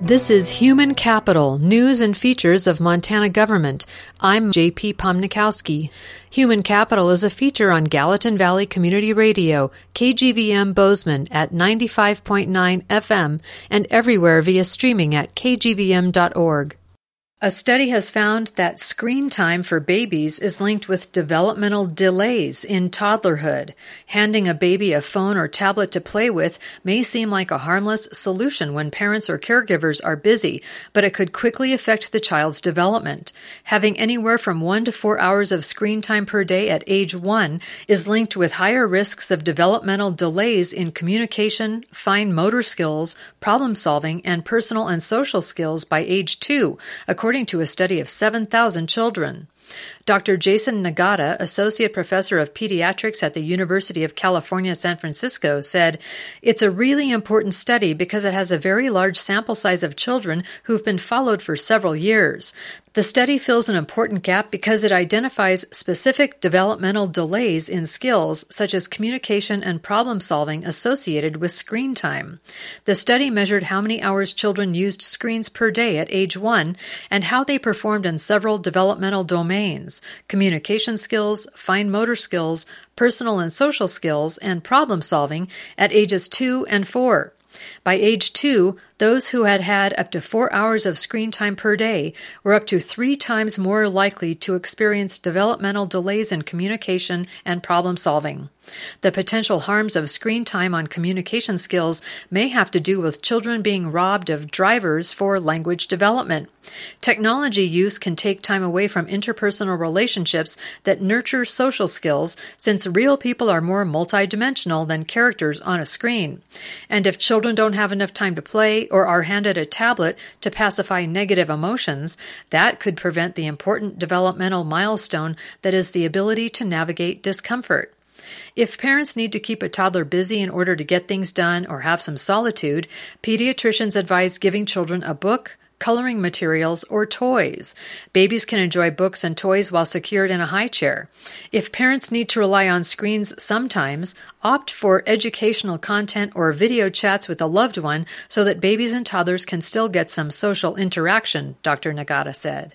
This is Human Capital, News and Features of Montana Government. I'm J.P. Pomnikowski. Human Capital is a feature on Gallatin Valley Community Radio, KGVM Bozeman at 95.9 FM and everywhere via streaming at kgvm.org. A study has found that screen time for babies is linked with developmental delays in toddlerhood. Handing a baby a phone or tablet to play with may seem like a harmless solution when parents or caregivers are busy, but it could quickly affect the child's development. Having anywhere from 1 to 4 hours of screen time per day at age 1 is linked with higher risks of developmental delays in communication, fine motor skills, problem solving, and personal and social skills by age 2, according to a study of 7,000 children. Dr. Jason Nagata, Associate Professor of Pediatrics at the University of California, San Francisco, said, "It's a really important study because it has a very large sample size of children who've been followed for several years. The study fills an important gap because it identifies specific developmental delays in skills such as communication and problem solving associated with screen time. The study measured how many hours children used screens per day at age 1 and how they performed in several developmental domains: communication skills, fine motor skills, personal and social skills, and problem solving at ages 2 and 4. By age 2, those who had had up to 4 hours of screen time per day were up to 3 times more likely to experience developmental delays in communication and problem solving. The potential harms of screen time on communication skills may have to do with children being robbed of drivers for language development. Technology use can take time away from interpersonal relationships that nurture social skills, since real people are more multidimensional than characters on a screen. And if children don't have enough time to play or are handed a tablet to pacify negative emotions, that could prevent the important developmental milestone that is the ability to navigate discomfort. If parents need to keep a toddler busy in order to get things done or have some solitude, pediatricians advise giving children a book, coloring materials, or toys. Babies can enjoy books and toys while secured in a high chair. If parents need to rely on screens sometimes, opt for educational content or video chats with a loved one so that babies and toddlers can still get some social interaction, Dr. Nagata said.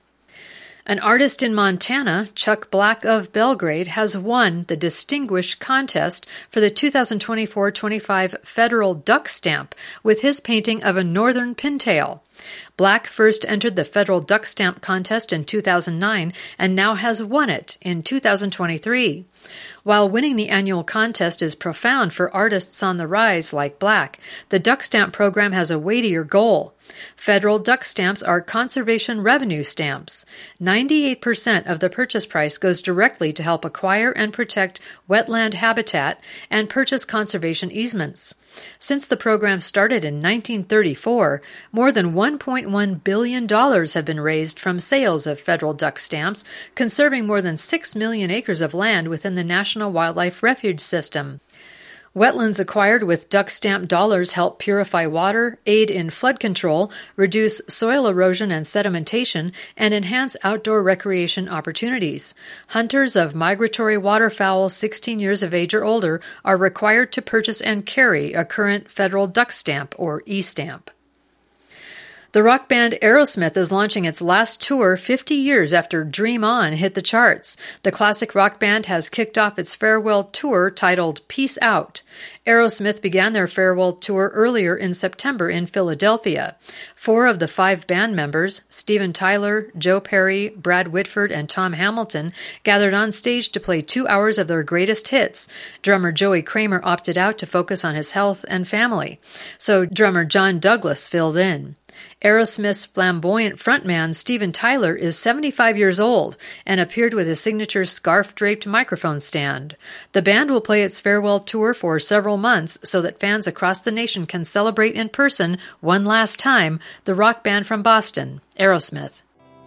An artist in Montana, Chuck Black of Belgrade, has won the Distinguished Contest for the 2024-25 Federal Duck Stamp with his painting of a northern pintail. Black first entered the Federal Duck Stamp Contest in 2009 and now has won it in 2023. While winning the annual contest is profound for artists on the rise like Black, the Duck Stamp program has a weightier goal. Federal duck stamps are conservation revenue stamps. 98% of the purchase price goes directly to help acquire and protect wetland habitat and purchase conservation easements. Since the program started in 1934, more than $1.1 billion have been raised from sales of federal duck stamps, conserving more than 6 million acres of land within the National Wildlife Refuge System. Wetlands acquired with duck stamp dollars help purify water, aid in flood control, reduce soil erosion and sedimentation, and enhance outdoor recreation opportunities. Hunters of migratory waterfowl 16 years of age or older are required to purchase and carry a current federal duck stamp or e-stamp. The rock band Aerosmith is launching its last tour 50 years after Dream On hit the charts. The classic rock band has kicked off its farewell tour titled Peace Out. Aerosmith began their farewell tour earlier in September in Philadelphia. 4 of the 5 band members, Steven Tyler, Joe Perry, Brad Whitford, and Tom Hamilton, gathered on stage to play 2 hours of their greatest hits. Drummer Joey Kramer opted out to focus on his health and family, so drummer John Douglas filled in. Aerosmith's flamboyant frontman Steven Tyler is 75 years old and appeared with his signature scarf-draped microphone stand. The band will play its farewell tour for several months so that fans across the nation can celebrate in person one last time the rock band from Boston, Aerosmith.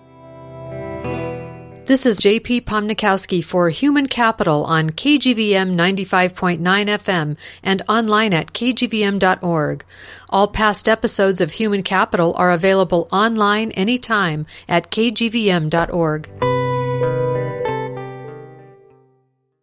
This is J.P. Pomnikowski for Human Capital on KGVM 95.9 FM and online at kgvm.org. All past episodes of Human Capital are available online anytime at kgvm.org.